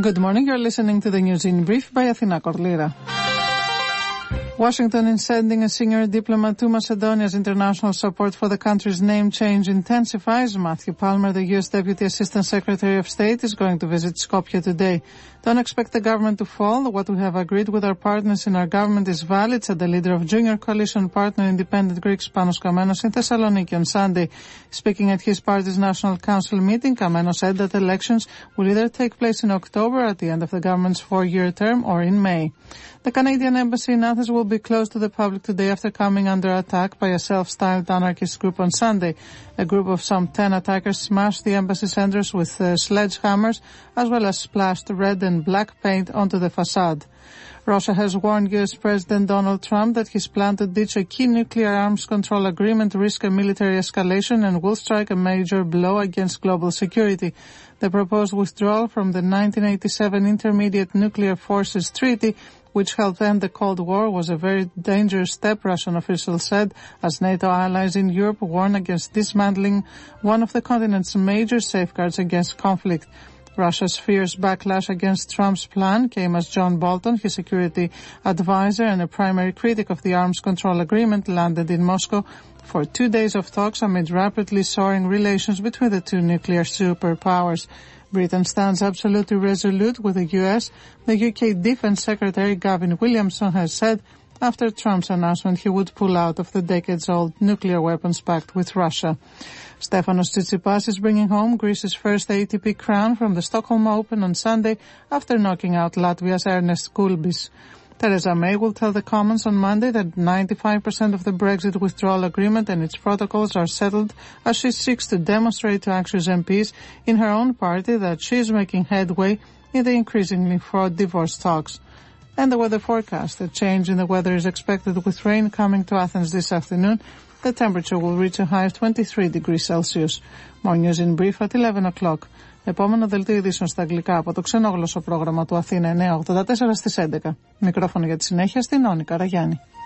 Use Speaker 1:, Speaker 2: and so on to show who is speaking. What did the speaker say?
Speaker 1: Good morning. You're listening to the news in brief by Athina Korlira. Washington is sending a senior diplomat to Macedonia as international support for the country's name change intensifies. Matthew Palmer, the U.S. Deputy Assistant Secretary of State, is going to visit Skopje today. Don't expect the government to fall. What we have agreed with our partners in our government is valid, said the leader of Junior Coalition Partner Independent Greeks, Panos Kamenos, in Thessaloniki on Sunday. Speaking at his party's National Council meeting, Kamenos said that elections will either take place in October at the end of the government's 4-year term or in May. The Canadian Embassy in Athens will be closed to the public today after coming under attack by a self-styled anarchist group on Sunday. A group of some 10 attackers smashed the embassy's entrance with sledgehammers, as well as splashed red and black paint onto the facade. Russia has warned U.S. President Donald Trump that his plan to ditch a key nuclear arms control agreement risks a military escalation and will strike a major blow against global security. The proposed withdrawal from the 1987 Intermediate Nuclear Forces Treaty, which helped end the Cold War, was a very dangerous step, Russian officials said, as NATO allies in Europe warn against dismantling one of the continent's major safeguards against conflict. Russia's fierce backlash against Trump's plan came as John Bolton, his security advisor and a primary critic of the arms control agreement, landed in Moscow for 2 days of talks amid rapidly soaring relations between the two nuclear superpowers. Britain stands absolutely resolute with the U.S., the UK Defence Secretary Gavin Williamson has said after Trump's announcement he would pull out of the decades-old nuclear weapons pact with Russia. Stefanos Tsitsipas is bringing home Greece's first ATP crown from the Stockholm Open on Sunday after knocking out Latvia's Ernest Gulbis. Theresa May will tell the Commons on Monday that 95% of the Brexit withdrawal agreement and its protocols are settled as she seeks to demonstrate to anxious MPs in her own party that she is making headway in the increasingly fraught divorce talks. And the weather forecast. A change in the weather is expected with rain coming to Athens this afternoon. The temperature will reach a high of 23 degrees Celsius. More news in brief at 11 o'clock. Επόμενο δελτίο ειδήσεων στα αγγλικά από το ξενόγλωσσο πρόγραμμα του Αθήνα 984 στις 11. Μικρόφωνο για τη συνέχεια στην Όνη Καραγιάννη.